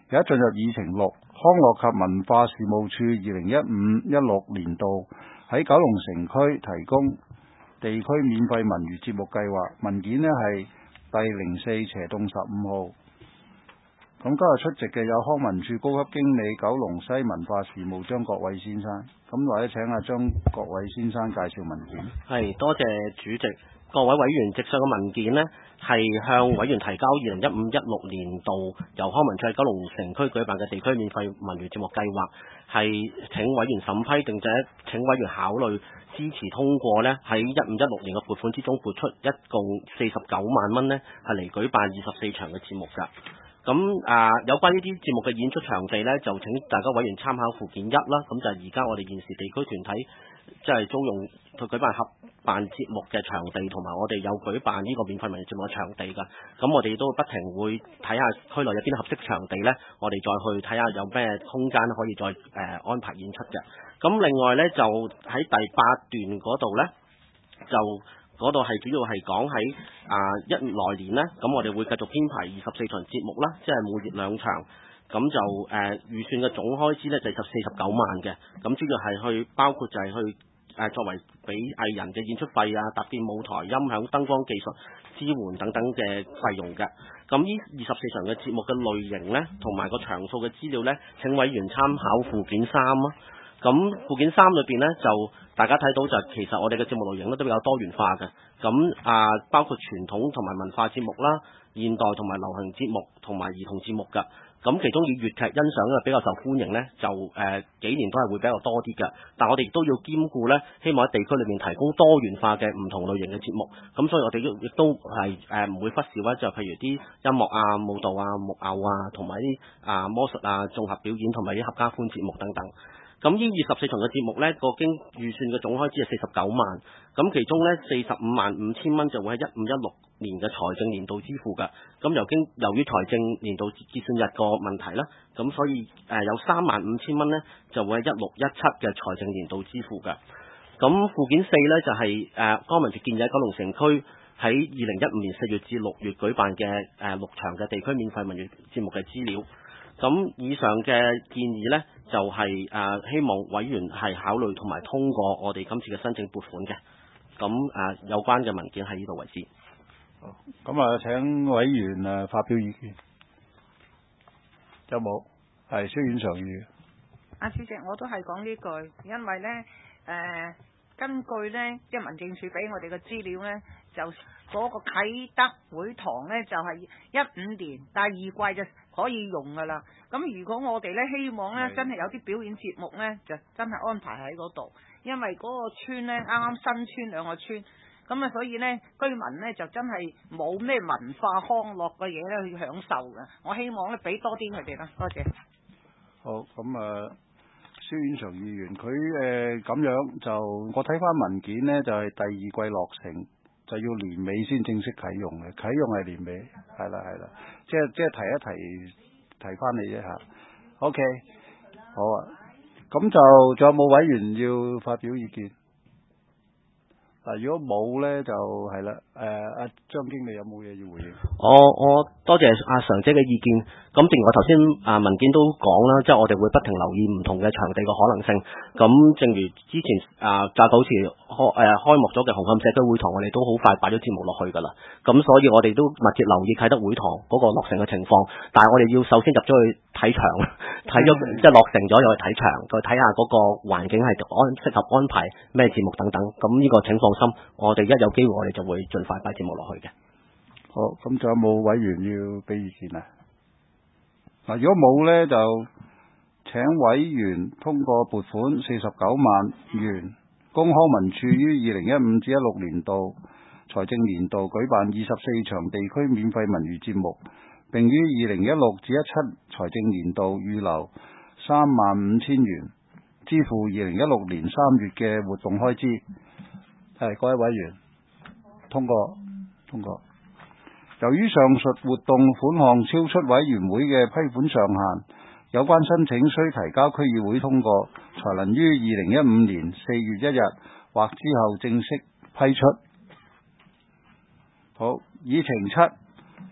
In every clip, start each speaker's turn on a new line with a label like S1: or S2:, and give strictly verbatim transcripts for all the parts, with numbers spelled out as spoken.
S1: 而家進入議程六，康樂及文化事務處二零一五一六年度喺九龍城區提供地區免費文娛節目計劃，文件呢係第零四斜洞十五號。咁今日出席嘅有康文署高級經理九龍西文化事務張國偉先生，咁或者請阿張國偉先生介紹文件。
S2: 係，多謝主席。各位委員，直上嘅文件呢係向委員提交二零一五一六年度由康文署喺九龍城區舉辦嘅地區免費文娛節目計劃，係請委員審批，並且請委員考慮支持通過呢，喺一五一六年嘅撥款之中撥出一共四十九萬蚊呢，係嚟舉辦二十四場嘅節目㗎。咁啊，有關呢啲節目嘅演出場地呢，就請大家委員參考附件一啦。咁就係而家我哋現時地區團體即係租用去舉辦合辦節目嘅場地，同埋我哋有舉辦呢個免費文娛節目嘅場地㗎。咁我哋都不停會睇下區內有邊啲合適場地呢，我哋再去睇下有咩空間可以再誒、呃、安排演出嘅。咁另外呢，就喺第八段嗰度呢，就嗰度係主要係講喺啊一來年呢，咁我哋會繼續編排二十四場節目啦，即係每月兩場，咁就誒、呃、預算嘅總開支呢，就係四十九萬嘅，咁主要係去包括就係去誒、呃、作為俾藝人嘅演出費啊、搭建舞台、音響、燈光技術支援等等嘅費用嘅。咁呢二十四場嘅節目嘅類型呢，同埋個場數嘅資料呢，請委員參考附件三啊。咁附件三裏邊呢，就大家睇到就其實我哋嘅節目類型咧都比較多元化嘅。咁啊，包括傳統同埋文化節目啦、現代同埋流行節目同埋兒童節目㗎。咁其中以粵劇欣賞嘅比較受歡迎呢，就誒、呃、幾年都係會比較多啲嘅。但我哋亦都要兼顧呢，希望喺地區裏面提供多元化嘅唔同類型嘅節目。咁所以我哋亦都係誒唔會忽視咧，就譬如啲音樂啊、舞蹈啊、木偶啊，同埋啲啊魔術啊、綜合表演同埋啲合家歡節目等等。咁呢二十四場嘅節目呢，個經預算嘅總開支係四十九萬，咁其中呢，四十五萬五千蚊就會喺一五一六年嘅財政年度支付㗎。咁由經由於財政年度結算日個問題啦，咁所以誒、呃、有三萬五千蚊呢就會喺一六一七嘅財政年度支付㗎。咁附件四呢，就係誒康文署建議喺九龍城區喺二零一五年四月至六月舉辦嘅誒、呃、六場嘅地區免費文娛節目嘅資料。咁以上嘅建議呢，就係、是、誒、呃、希望委員係考慮同埋通過我哋今次嘅申請撥款嘅。咁誒、呃、有關嘅文件喺呢度為止。
S1: 好，咁啊請委員誒發表意見。有冇？係蕭婉常議員。
S3: 阿主席，我都係講呢句，因為呢，誒、呃、根據呢，即係民政處俾我哋嘅資料呢，就嗰個啟德會堂呢，就係一五年第二季就可以用噶啦。咁如果我哋呢，希望呢，真係有啲表演節目呢，就真係安排喺嗰度，因為嗰個村呢，啱啱新村兩個村，咁啊所以呢，居民呢，就真係冇咩文化康樂嘅嘢呢去享受嘅。我希望呢，俾多啲佢哋啦，多謝。
S1: 好，咁啊蕭婉常議員佢誒咁樣就我睇翻文件呢，就係、是、第二季落成。就要年尾先正式啟用嘅，啟用係年尾，係啦係啦，即係即係提一提提翻你啫嚇。OK，好啊，咁就仲有冇委員要發表意見？嗱，如果冇咧，就係啦。誒，阿張經理有冇嘢要回應？
S2: 我我多謝阿常姐嘅意見。咁正如我頭先啊文件都講啦，即係我哋會不停留意唔同嘅場地嘅可能性。咁正如之前啊，就好似開誒開幕咗嘅紅磡社區會堂，我哋都好快擺咗節目落去㗎啦。咁所以我哋都密切留意啟德會堂嗰個落成嘅情況。但係我哋要首先入咗去睇場，睇咗即係落成咗又去睇場，再睇下嗰個環境係安適合安排咩節目等等。咁呢個請放心，我哋一有機會我哋就會盡快擺節目落去嘅。
S1: 好，咁仲有冇委員要俾意見啊？嗱，如果冇呢，就請委員通過撥款四十九萬元，供康文署於二零一五至一六年度財政年度舉辦二十四場地區免費文娛節目，並於二零一六至一七財政年度預留三萬五千元，支付二零一六年三月嘅活動開支。係，各位委員通過通過。由於上述活動款項超出委員會嘅批款上限，有關申請需提交區議會通過，才能於二零一五年四月一日或之後正式批出。好，議程七，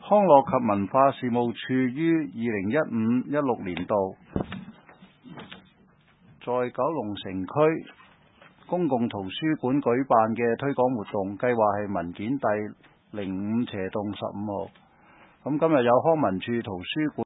S1: 康樂及文化事務處於二零一五一六年度在九龍城區公共圖書館舉辦嘅推廣活動，計劃係文件第零五斜洞十五號。咁今日有康文署圖書館